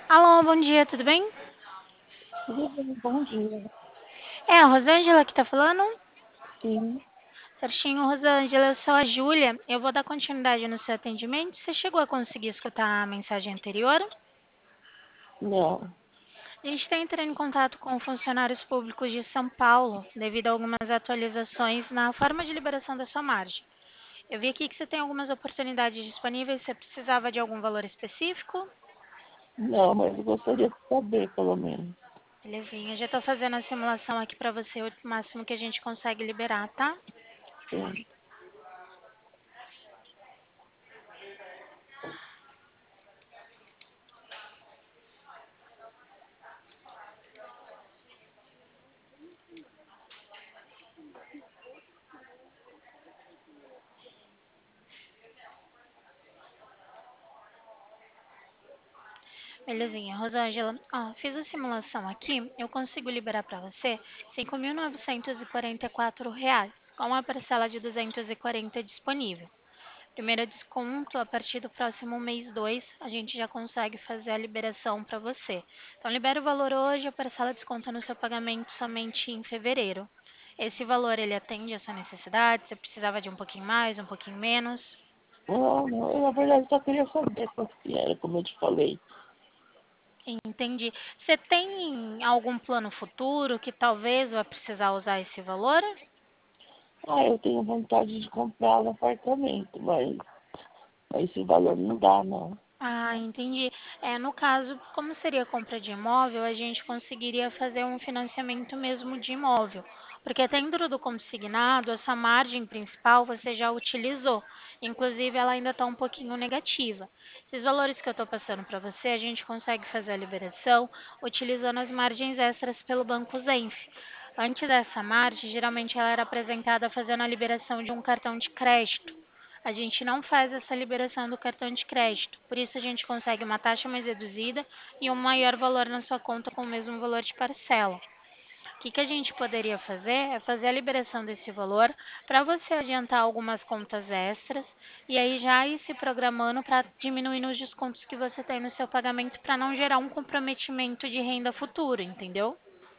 Alô, bom dia, tudo bem? Tudo bem, bom dia. É a Rosângela que tá falando? Sim, Certinho, Rosângela, eu sou a Júlia. Eu vou dar continuidade no seu atendimento. Você chegou a conseguir escutar a mensagem anterior? não, A gente está entrando em contato com funcionários públicos de São Paulo, devido a algumas atualizações na forma de liberação da sua margem. Eu vi aqui que você tem algumas oportunidades disponíveis. Você precisava de algum valor específico? não, mas eu gostaria de saber, pelo menos. Belezinha, já estou fazendo a simulação aqui para você, o máximo que a gente consegue liberar, tá? Sim. Belezinha, Rosângela. Ó, fiz a simulação aqui. Eu consigo liberar para você R$ 5.944, com a parcela de 240 disponível. Primeiro desconto, a partir do próximo mês 2, a gente já consegue fazer a liberação para você. Então, libera o valor hoje, a parcela desconta no seu pagamento somente em fevereiro. Esse valor, ele atende a sua necessidade? Você precisava de um pouquinho mais, um pouquinho menos? Não, não, eu, na verdade, só queria saber quanto que era, como eu te falei. Entendi. Você tem algum plano futuro que talvez vá precisar usar esse valor? Ah, eu tenho vontade de comprar um apartamento, mas esse valor não dá, não. Ah, entendi. No caso, como seria compra de imóvel, a gente conseguiria fazer um financiamento mesmo de imóvel. Porque dentro do consignado, essa margem principal você já utilizou. Inclusive, ela ainda está um pouquinho negativa. Esses valores que eu estou passando para você, a gente consegue fazer a liberação utilizando as margens extras pelo Banco Zenf. Antes dessa margem, geralmente ela era apresentada fazendo a liberação de um cartão de crédito. A gente não faz essa liberação do cartão de crédito, por isso a gente consegue uma taxa mais reduzida e um maior valor na sua conta com o mesmo valor de parcela. O que a gente poderia fazer é fazer a liberação desse valor para você adiantar algumas contas extras e aí já ir se programando para diminuir os descontos que você tem no seu pagamento para não gerar um comprometimento de renda futuro, entendeu?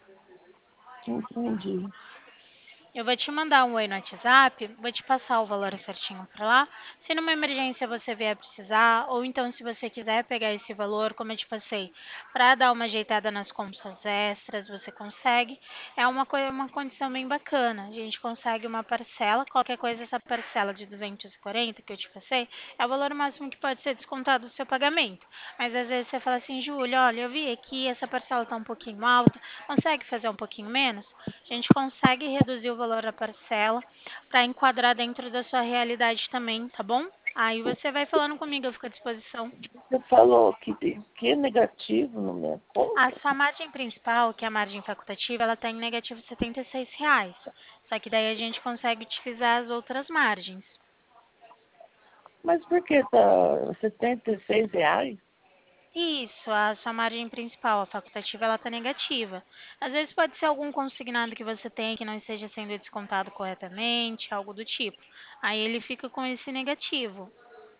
Entendi. Eu vou te mandar um oi no WhatsApp, vou te passar o valor certinho para lá. Se numa emergência você vier precisar, ou então se você quiser pegar esse valor, como eu te passei, para dar uma ajeitada nas contas extras, você consegue. É uma coisa, uma condição bem bacana. A gente consegue uma parcela, qualquer coisa essa parcela de 240 que eu te passei, é o valor máximo que pode ser descontado do seu pagamento. Mas às vezes você fala assim, Júlia, olha, eu vi aqui essa parcela está um pouquinho alta, consegue fazer um pouquinho menos? A gente consegue reduzir o valor da parcela para enquadrar dentro da sua realidade também, tá bom? Aí você vai falando comigo, eu fico à disposição. Você falou que tem que é negativo na minha A conta, sua margem principal, que é a margem facultativa, ela está em negativo R$ 76. Só que daí a gente consegue utilizar as outras margens. mas por que tá R$ 76? Isso, a sua margem principal, a facultativa, ela está negativa. Às vezes pode ser algum consignado que você tem que não esteja sendo descontado corretamente, algo do tipo. Aí ele fica com esse negativo.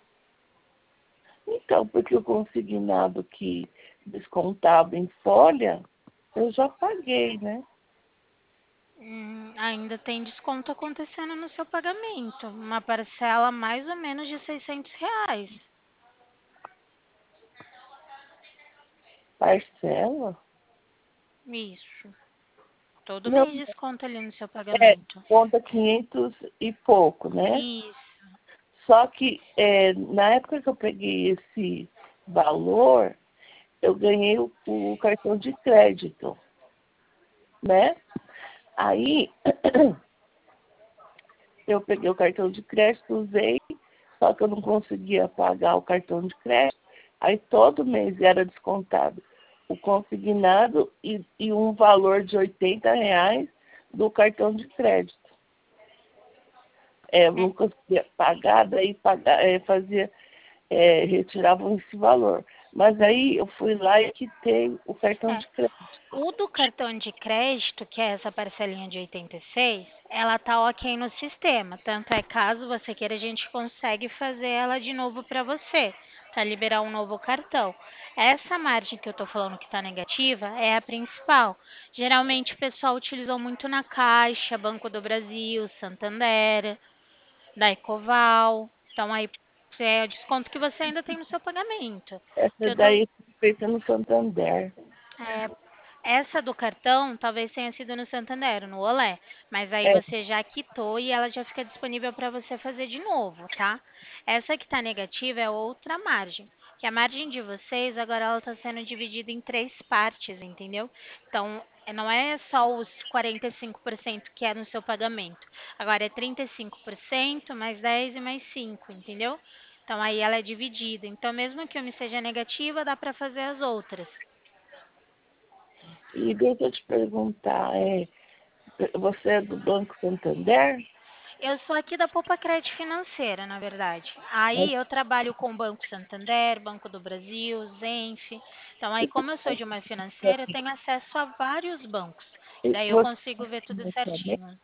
Então, porque o consignado que descontava em folha, eu já paguei, né? Ainda tem desconto acontecendo no seu pagamento. Uma parcela mais ou menos de R$ 600. Parcela? Isso. Todo Não, mês desconto ali no seu é, pagamento. conta 500 e pouco, né? Isso. Só que na época que eu peguei esse valor, eu ganhei o cartão de crédito, né? Aí eu peguei o cartão de crédito, usei, só que eu não conseguia pagar o cartão de crédito. Aí todo mês era descontado o consignado e um valor de R$ 80 do cartão de crédito. Eu É, não conseguia pagar, daí fazia, retiravam esse valor. Mas aí eu fui lá e quitei o cartão é. de crédito. O do cartão de crédito, que é essa parcelinha de 86, ela tá ok no sistema. Tanto é caso você queira, a gente consegue fazer ela de novo para você, para liberar um novo cartão. Essa margem que eu estou falando que está negativa é a principal. Geralmente o pessoal utilizou muito na Caixa, Banco do Brasil, Santander, da Ecoval. Então aí é o desconto que você ainda tem no seu pagamento. Que Essa eu tô, daí foi feita no Santander. é, essa do cartão talvez tenha sido no Santander, no Olé, mas aí É, você já quitou e ela já fica disponível para você fazer de novo, tá? Essa que está negativa é outra margem, que a margem de vocês agora ela está sendo dividida em três partes, entendeu? Então, não é só os 45% que é no seu pagamento. Agora é 35% mais 10 e mais 5, entendeu? Então aí ela é dividida. Então, mesmo que uma seja negativa, dá para fazer as outras. e deixa eu te perguntar, você é do Banco Santander? Eu sou aqui da Poupa Crédito Financeira, na verdade. Aí eu trabalho com o Banco Santander, Banco do Brasil, Zenf. Então aí como eu sou de uma financeira, eu tenho acesso a vários bancos. E Daí eu você consigo faz ver tudo financiamento? certinho.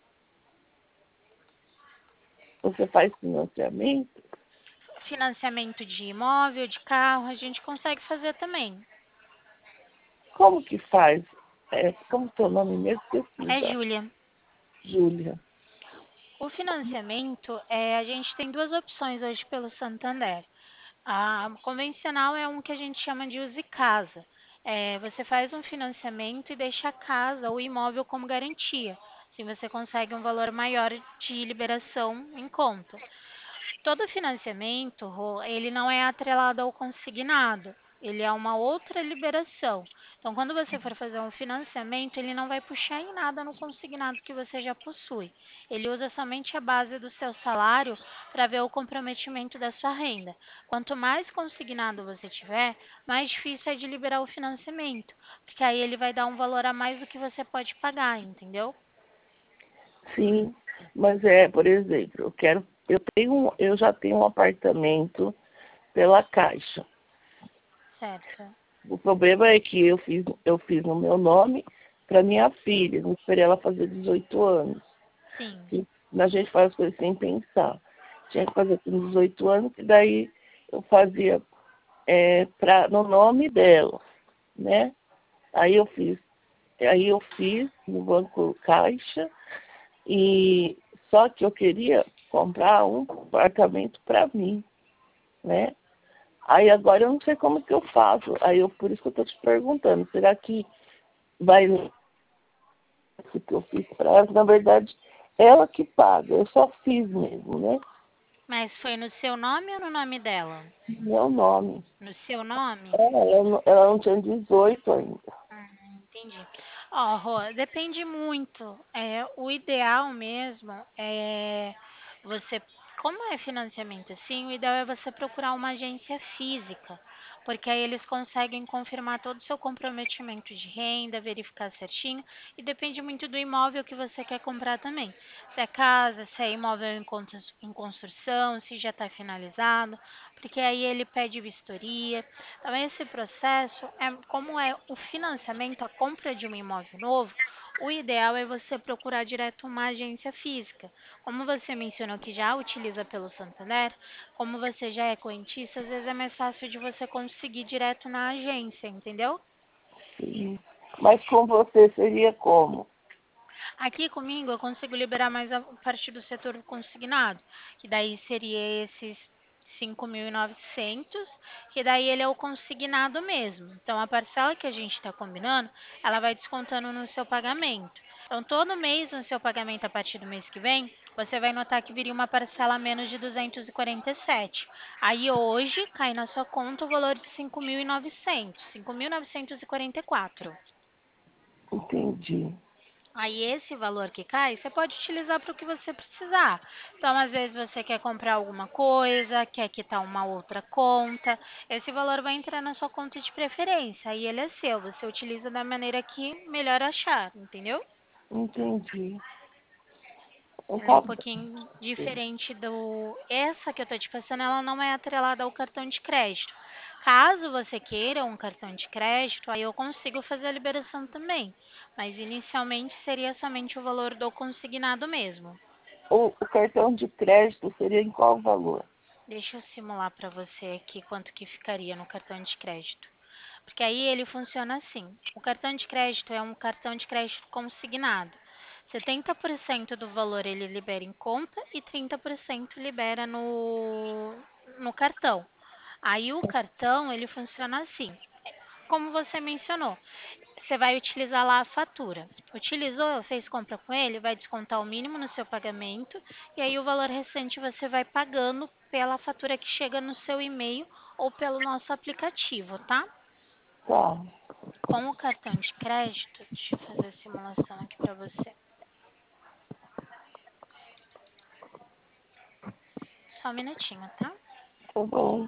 Você faz financiamento? Financiamento de imóvel, de carro, a gente consegue fazer também. Como que faz? Como é seu nome mesmo? Esqueci É já. Júlia. Júlia. O financiamento, a gente tem duas opções hoje pelo Santander. A convencional é um que a gente chama de use casa. Você faz um financiamento e deixa a casa ou imóvel como garantia. Assim você consegue um valor maior de liberação em conta. Todo financiamento, Rô, ele não é atrelado ao consignado, ele é uma outra liberação. Então, quando você for fazer um financiamento, ele não vai puxar em nada no consignado que você já possui. Ele usa somente a base do seu salário para ver o comprometimento da sua renda. Quanto mais consignado você tiver, mais difícil é de liberar o financiamento, porque aí ele vai dar um valor a mais do que você pode pagar, entendeu? Sim, mas por exemplo, eu já tenho um apartamento pela Caixa. Certo. O problema é que eu fiz no meu nome para minha filha, não esperei ela fazer 18 anos. Sim. E a gente faz as coisas sem pensar. Tinha que fazer com 18 anos, e daí eu fazia no nome dela, né? Aí eu fiz, aí eu fiz no Banco Caixa, e só que eu queria comprar um apartamento para mim, né? Aí agora eu não sei como que eu faço. Por isso que eu estou te perguntando, será que vai o que eu fiz para ela? Na verdade, ela que paga, eu só fiz mesmo, né? Mas foi no seu nome ou no nome dela? Meu nome. No seu nome? Ela não tinha 18 ainda. Entendi. Ó, Rô, depende muito. O ideal mesmo é você, como é financiamento assim, o ideal é você procurar uma agência física, porque aí eles conseguem confirmar todo o seu comprometimento de renda, verificar certinho, e depende muito do imóvel que você quer comprar também. Se é casa, se é imóvel em construção, se já está finalizado, porque aí ele pede vistoria. Então, esse processo é como é o financiamento, a compra de um imóvel novo. O ideal é você procurar direto uma agência física. Como você mencionou que já utiliza pelo Santander, como você já é correntista, às vezes é mais fácil de você conseguir direto na agência, entendeu? Sim. Mas com você seria como? Aqui comigo eu consigo liberar mais a partir do setor consignado, que daí seria esses 5.900, que daí ele é o consignado mesmo. Então a parcela que a gente está combinando, ela vai descontando no seu pagamento. Então todo mês no seu pagamento a partir do mês que vem, você vai notar que viria uma parcela a menos de 247. Aí hoje cai na sua conta o valor de 5.900, 5.944. Entendi. Aí esse valor que cai, você pode utilizar para o que você precisar. Então, às vezes você quer comprar alguma coisa, quer quitar uma outra conta, esse valor vai entrar na sua conta de preferência, aí ele é seu, você utiliza da maneira que melhor achar, entendeu? Entendi. Então, Ela é tá um bom. pouquinho diferente do. Essa que eu tô te passando, ela não é atrelada ao cartão de crédito. Caso você queira um cartão de crédito, aí eu consigo fazer a liberação também. Mas inicialmente seria somente o valor do consignado mesmo. O cartão de crédito seria em qual valor? Deixa eu simular para você aqui quanto que ficaria no cartão de crédito. Porque aí ele funciona assim. O cartão de crédito é um cartão de crédito consignado. 70% do valor ele libera em conta e 30% libera no cartão. Aí o cartão, ele funciona assim. Como você mencionou, você vai utilizar lá a fatura. Utilizou, fez compra com ele, vai descontar o mínimo no seu pagamento e aí o valor restante você vai pagando pela fatura que chega no seu e-mail ou pelo nosso aplicativo, tá? Tá. Com o cartão de crédito, deixa eu fazer a simulação aqui para você. Só um minutinho, tá? Tá bom.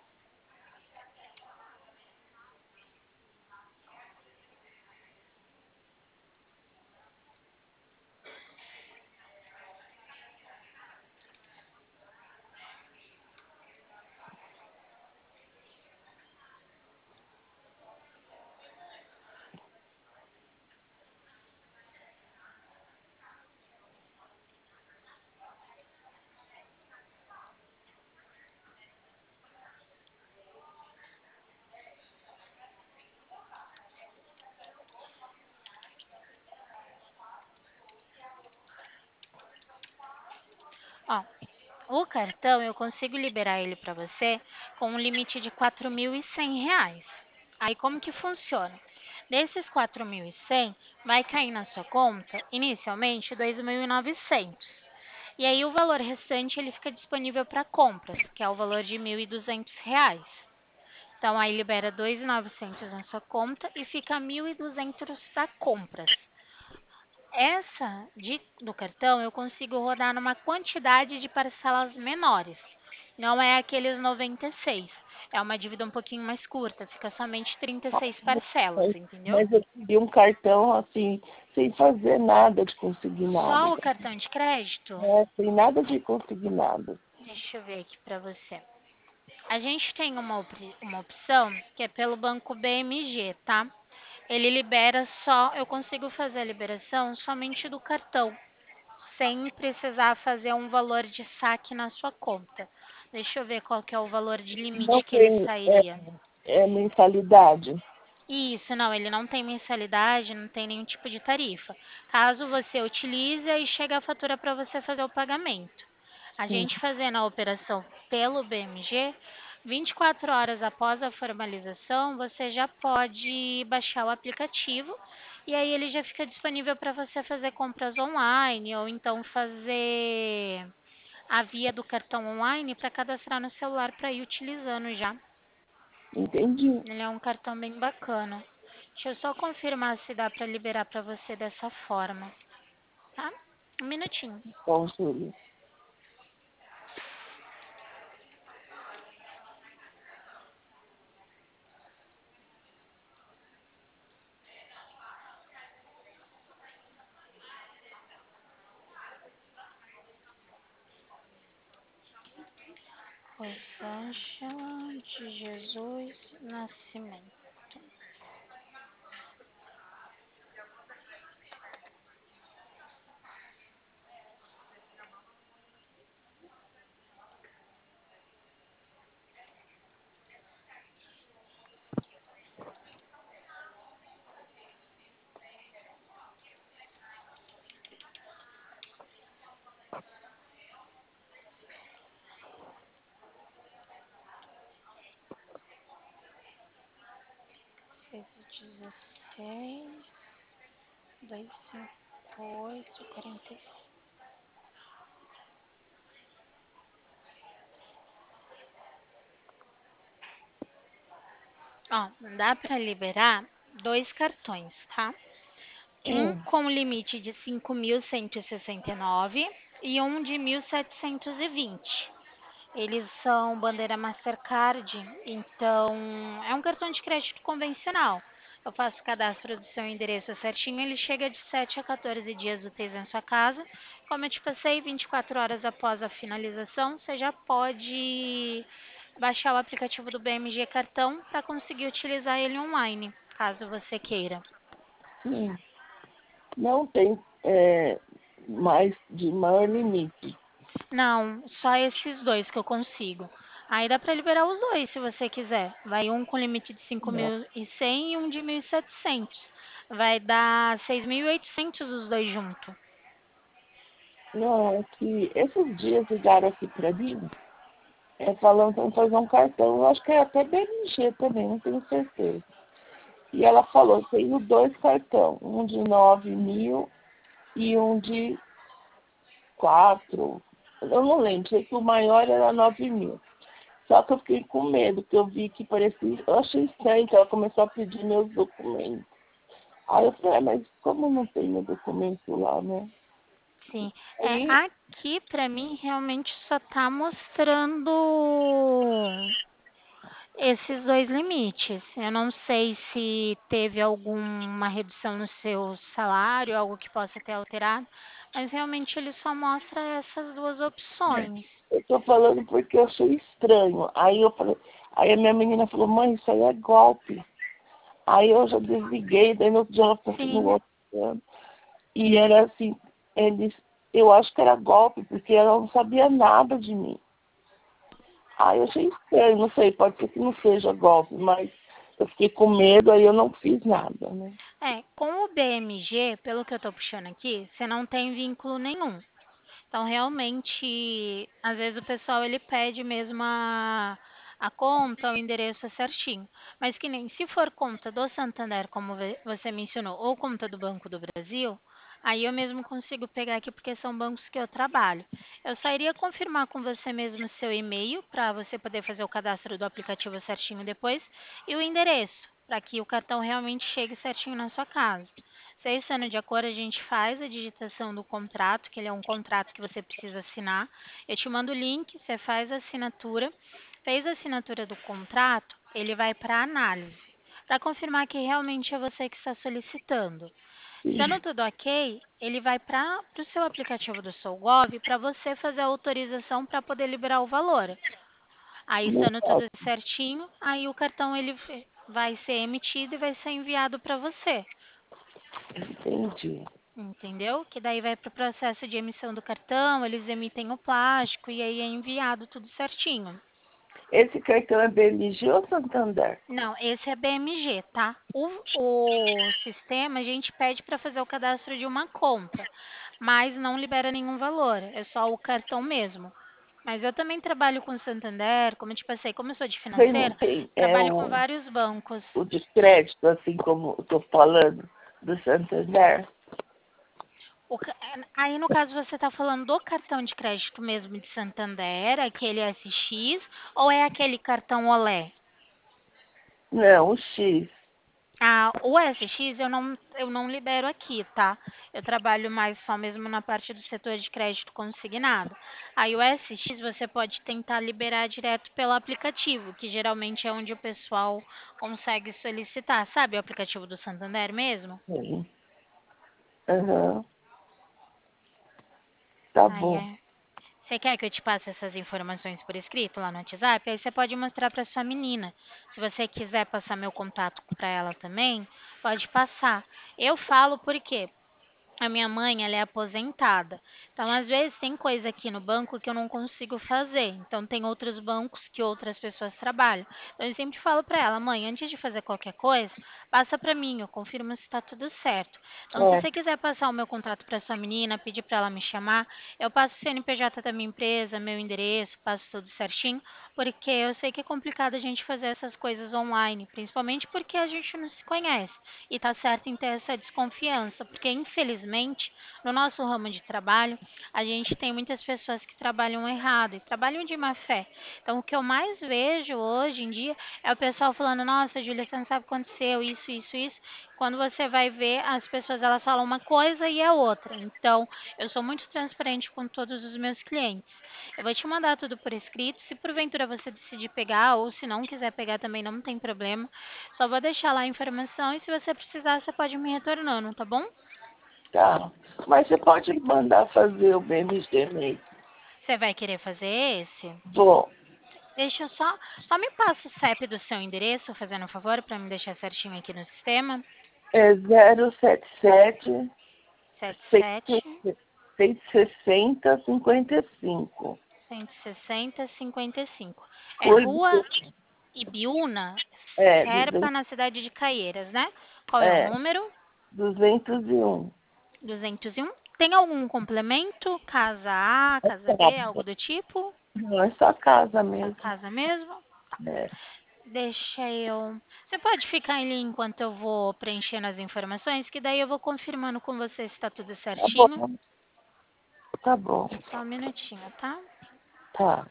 Ó, o cartão eu consigo liberar ele para você com um limite de R$ 4.100. Aí como que funciona? Desses 4.100, vai cair na sua conta inicialmente 2.900. E aí o valor restante ele fica disponível para compras, que é o valor de R$ 1.200. Então aí libera 2.900 na sua conta e fica 1.200 para compras. Essa do cartão eu consigo rodar numa quantidade de parcelas menores. Não é aqueles 96. É uma dívida um pouquinho mais curta, fica somente 36 parcelas, Mas, entendeu? mas eu queria um cartão assim, sem fazer nada de consignado. Só o cartão de crédito? Sem nada de consignado. Deixa eu ver aqui para você. A gente tem uma opção que é pelo banco BMG, tá? Ele libera só, eu consigo fazer a liberação somente do cartão, sem precisar fazer um valor de saque na sua conta. Deixa eu ver qual que é o valor de Não limite que ele tem sairia. mensalidade. Isso, não, ele não tem mensalidade, não tem nenhum tipo de tarifa. Caso você utilize, aí chega a fatura para você fazer o pagamento. A Sim, gente fazendo a operação pelo BMG, 24 horas após a formalização, você já pode baixar o aplicativo e aí ele já fica disponível para você fazer compras online ou então fazer a via do cartão online para cadastrar no celular para ir utilizando já. entendi. Ele é um cartão bem bacana. Deixa eu só confirmar se dá para liberar para você dessa forma, tá? Um minutinho. Bom, Júlio. Rosângela de Jesus Nascimento. Esse 16, 258, 46. Ó, dá para liberar dois cartões, tá? Um Hum, com limite de 5.169 e um de 1.720. Eles são bandeira Mastercard, então é um cartão de crédito convencional. Eu faço o cadastro do seu endereço certinho, ele chega de 7 a 14 dias úteis na sua casa. Como eu te passei, 24 horas após a finalização, você já pode baixar o aplicativo do BMG Cartão para conseguir utilizar ele online, caso você queira. sim. Não tem mais de maior limite. Não, só esses dois que eu consigo. Aí dá para liberar os dois se você quiser. Vai um com limite de cinco Não, mil e cem e um de 1.700. Vai dar 6.800 os dois juntos. não, é que esses dias ligaram aqui pra mim, falando para fazer um cartão, eu acho que é até BMG também, não tenho certeza. E ela falou, tenho dois cartões, um de 9.000 e um de 4. Eu não lembro, sei que o maior era 9.000. Só que eu fiquei com medo, porque eu vi que parecia. Eu achei estranho que ela começou a pedir meus documentos. Aí eu falei, mas como não tem meu documento lá, né? Sim. É, Aí, aqui para mim realmente só tá mostrando esses dois limites. Eu não sei se teve alguma redução no seu salário, algo que possa ter alterado, mas realmente ele só mostra essas duas opções. eu tô falando porque eu achei estranho. Aí eu falei, aí a minha menina falou, mãe, isso aí é golpe. Aí eu já desliguei, daí no outro dia ela Sim, continuou. E era assim, eles, eu acho que era golpe, porque ela não sabia nada de mim. Aí eu achei estranho, não sei, pode ser que não seja golpe, mas eu fiquei com medo, aí eu não fiz nada, né? com o BMG, pelo que eu tô puxando aqui, você não tem vínculo nenhum. Então, realmente, às vezes o pessoal ele pede mesmo a conta, o endereço certinho. Mas que nem se for conta do Santander, como você mencionou, ou conta do Banco do Brasil, aí eu mesmo consigo pegar aqui porque são bancos que eu trabalho. Eu só iria confirmar com você mesmo seu e-mail para você poder fazer o cadastro do aplicativo certinho depois e o endereço, para que o cartão realmente chegue certinho na sua casa. Se estando de acordo, a gente faz a digitação do contrato, que ele é um contrato que você precisa assinar. Eu te mando o link, você faz a assinatura. Fez a assinatura do contrato, ele vai para análise, para confirmar que realmente é você que está solicitando. Estando Sim, tudo ok, ele vai para o seu aplicativo do SouGov para você fazer a autorização para poder liberar o valor. Aí, não estando tudo pode, certinho, aí o cartão ele vai ser emitido e vai ser enviado para você. entendi. Entendeu? Que daí vai para o processo de emissão do cartão, eles emitem o plástico e aí é enviado tudo certinho. Esse cartão é BMG ou Santander? Não, esse é BMG, tá? O sistema a gente pede para fazer o cadastro de uma conta, mas não libera nenhum valor, é só o cartão mesmo. Mas eu também trabalho com Santander, como eu te passei, como eu sou de Você não financeira, tem trabalho com vários bancos. o de crédito, assim como eu estou falando, do Santander? Aí, no caso, você está falando do cartão de crédito mesmo de Santander, aquele SX, ou é aquele cartão Olé? Não, o X. Ah, o SX eu não libero aqui, tá? Eu trabalho mais só mesmo na parte do setor de crédito consignado. Aí o SX você pode tentar liberar direto pelo aplicativo, que geralmente é onde o pessoal consegue solicitar. Sabe o aplicativo do Santander mesmo? Sim. Aham, tá Aí bom. é. Você quer que eu te passe essas informações por escrito lá no WhatsApp? Aí você pode mostrar para sua menina. Se você quiser passar meu contato para ela também, pode passar. Eu falo porque a minha mãe, ela é aposentada. Então, às vezes, tem coisa aqui no banco que eu não consigo fazer. Então, tem outros bancos que outras pessoas trabalham. Então, eu sempre falo para ela, mãe, antes de fazer qualquer coisa, passa para mim, eu confirmo se está tudo certo. Então, se É, você quiser passar o meu contato para sua menina, pedir para ela me chamar, eu passo o CNPJ da minha empresa, meu endereço, passo tudo certinho, porque eu sei que é complicado a gente fazer essas coisas online, principalmente porque a gente não se conhece. E tá certo em ter essa desconfiança, porque infelizmente, no nosso ramo de trabalho, a gente tem muitas pessoas que trabalham errado e trabalham de má fé. Então, o que eu mais vejo hoje em dia é o pessoal falando: "Nossa, Júlia, você não sabe o que aconteceu, isso, isso, isso". Quando você vai ver, as pessoas elas falam uma coisa e é outra. Então, eu sou muito transparente com todos os meus clientes. Eu vou te mandar tudo por escrito. Se porventura você decidir pegar, ou se não quiser pegar também, não tem problema. Só vou deixar lá a informação e se você precisar, você pode me retornando, tá bom? tá. Mas você pode mandar fazer o BMG mesmo. Você vai querer fazer esse? Vou. Deixa eu só me passa o CEP do seu endereço, fazendo um favor, para me deixar certinho aqui no sistema. É 077 Sete 6, sete. 160,55. 160,55. É Foi, Rua Ibiúna, é, Serpa, na cidade de Caieiras, né? Qual é o é, número? 201. 201. Tem algum complemento? Casa A, É casa B, casa. algo do tipo? Não é só casa Só mesmo. casa mesmo? É. Deixa eu. Você pode ficar ali enquanto eu vou preenchendo as informações, que daí eu vou confirmando com você se está tudo Tá certinho. bom, tá bom, Só um minutinho, tá? tá.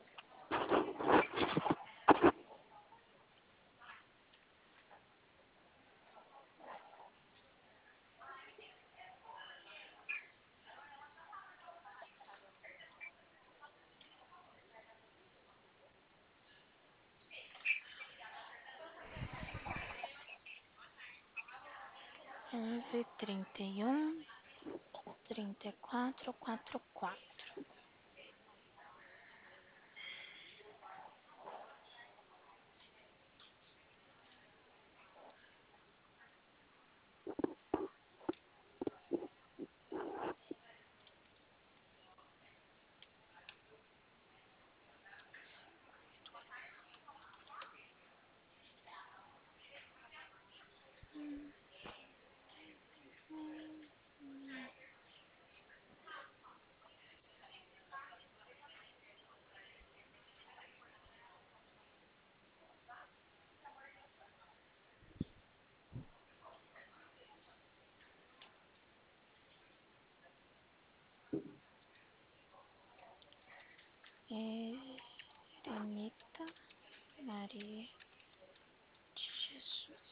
Onze, 34, 44. Erenita Maria de Jesus.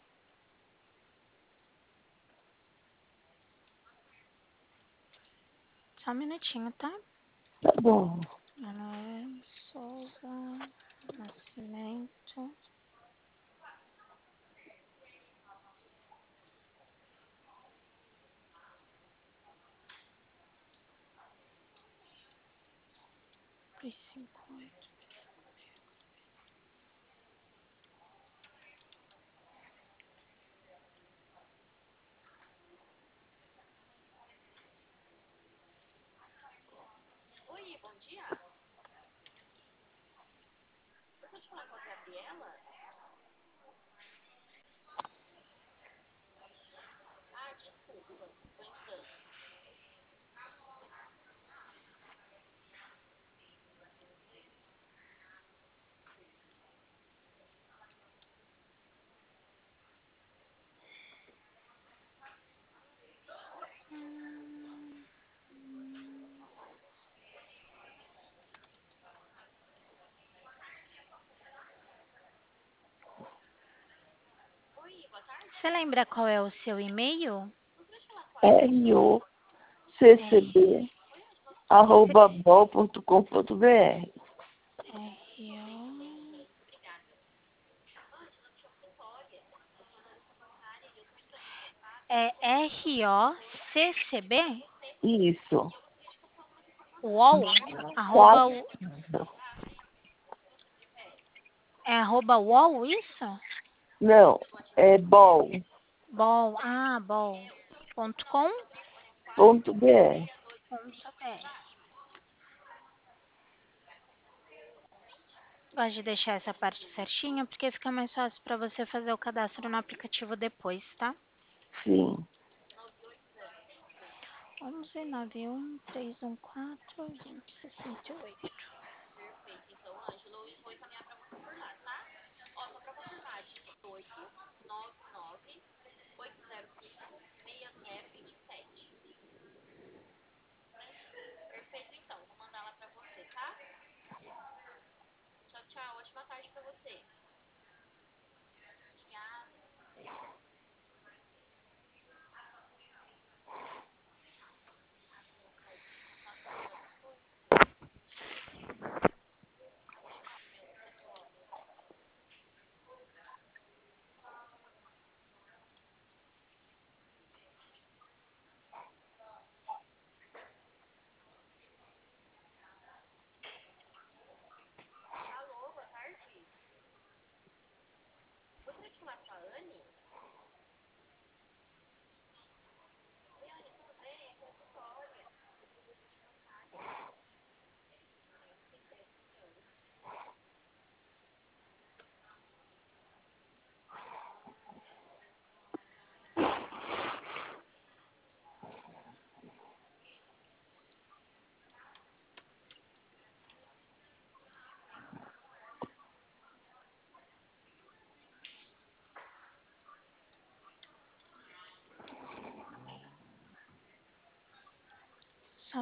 Só um minutinho, tá? Tá bom. Manuel Souza Nascimento. Dois, cinco, oito. Você lembra qual é o seu e-mail? ROCCB, arroba bol.com.br. R-O... É ROCCB? Isso. UOL? Arroba, Quatro. é arroba UOL, isso? Não, é Bol, bol. Ponto com? bol.br. Ponto BR. Gosto de deixar essa parte certinha, porque fica mais fácil para você fazer o cadastro no aplicativo depois, tá? Sim. 1191-314-2068.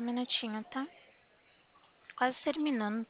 um minutinho, tá? Quase terminando.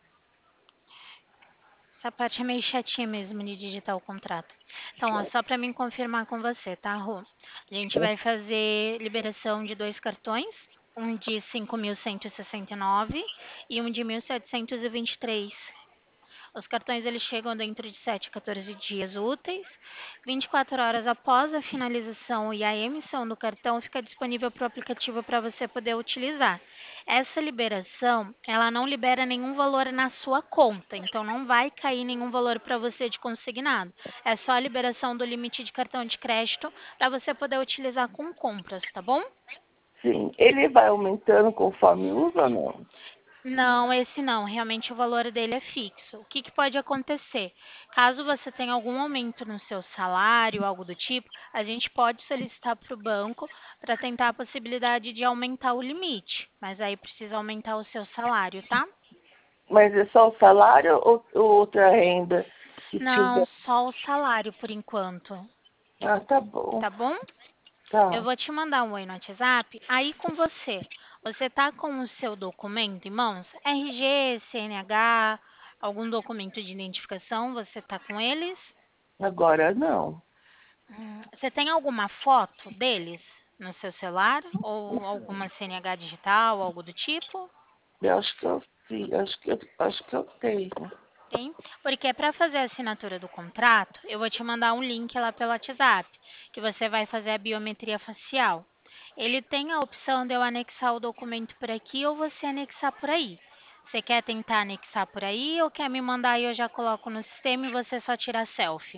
Essa parte é meio chatinha mesmo de digitar o contrato. Então, ó, só para mim confirmar com você, tá, Rô? A gente vai fazer liberação de dois cartões, um de 5.169 e um de 1.723. Os cartões eles chegam dentro de 7 a 14 dias úteis. 24 horas após a finalização e a emissão do cartão, fica disponível para o aplicativo para você poder utilizar. Essa liberação, ela não libera nenhum valor na sua conta, então não vai cair nenhum valor para você de consignado. É só a liberação do limite de cartão de crédito para você poder utilizar com compras, tá bom? Sim. Ele vai aumentando conforme usa ou não? Não, esse não. Realmente o valor dele é fixo. O que que pode acontecer? Caso você tenha algum aumento no seu salário, algo do tipo, a gente pode solicitar para o banco para tentar a possibilidade de aumentar o limite. Mas aí precisa aumentar o seu salário, tá? Mas é só o salário ou outra renda que Não, tiver? só o salário por enquanto, Ah, tá bom. tá bom? Eu Tá. vou te mandar um oi no WhatsApp. Aí com você, você tá com o seu documento em mãos? RG, CNH, algum documento de identificação, você tá com eles? Agora não. Você tem alguma foto deles no seu celular? Ou alguma CNH digital, algo do tipo? Eu acho que eu sim, acho que eu tenho. Tem? Porque para fazer a assinatura do contrato, eu vou te mandar um link lá pelo WhatsApp, que você vai fazer a biometria facial. Ele tem a opção de eu anexar o documento por aqui ou você anexar por aí. Você quer tentar anexar por aí ou quer me mandar e eu já coloco no sistema e você só tira a selfie?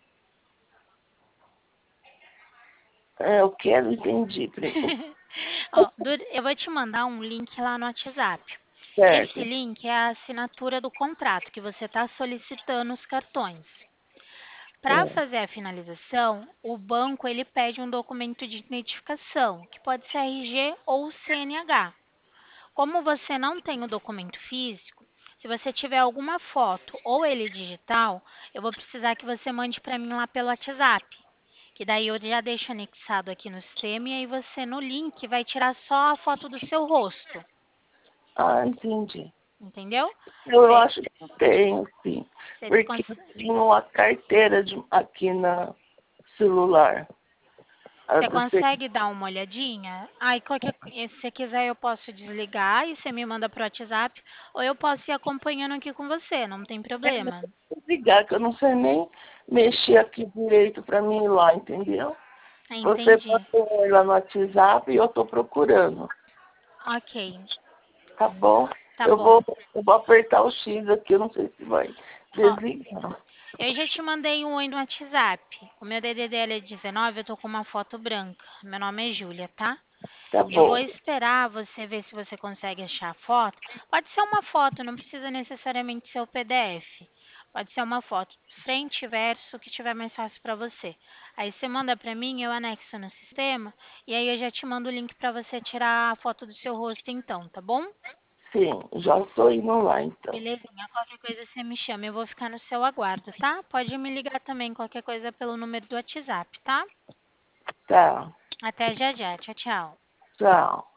É, o que eu não entendi. Ó, eu vou te mandar um link lá no WhatsApp. Esse Certo. link é a assinatura do contrato que você está solicitando os cartões. Para É. fazer a finalização, o banco ele pede um documento de identificação, que pode ser RG ou CNH. Como você não tem o documento físico, se você tiver alguma foto ou ele digital, eu vou precisar que você mande para mim lá pelo WhatsApp. Que daí eu já deixo anexado aqui no sistema e aí você no link vai tirar só a foto do seu rosto, Ah, entendi. entendeu? Eu Você, acho que eu tenho, sim. você Porque eu cons- tinha uma carteira aqui na celular. A Você do C- consegue dar uma olhadinha? Aí, se você quiser, eu posso desligar e você me manda pro WhatsApp, ou eu posso ir acompanhando aqui com você, não tem problema. ligar, que eu não sei nem mexer aqui direito para mim ir lá, entendeu? Você Entendi. mandou lá no WhatsApp e eu estou procurando. Ok, Tá bom? tá Eu bom. vou, eu vou apertar o X aqui, eu não sei se vai Ó, desligar. eu já te mandei um oi no WhatsApp. O meu DDD é 19, eu tô com uma foto branca. Meu nome é Júlia, tá? Tá Eu vou bom. esperar você ver se você consegue achar a foto. Pode ser uma foto, não precisa necessariamente ser o PDF. Pode ser uma foto, frente e verso, o que tiver mais fácil para você. Aí você manda para mim, eu anexo no sistema e aí eu já te mando o link para você tirar a foto do seu rosto então, tá bom? Sim, já estou indo lá então. Belezinha, qualquer coisa você me chama, eu vou ficar no seu aguardo, tá? Pode me ligar também, qualquer coisa pelo número do WhatsApp, tá? Tá. Até já já, tchau, tchau. Tchau.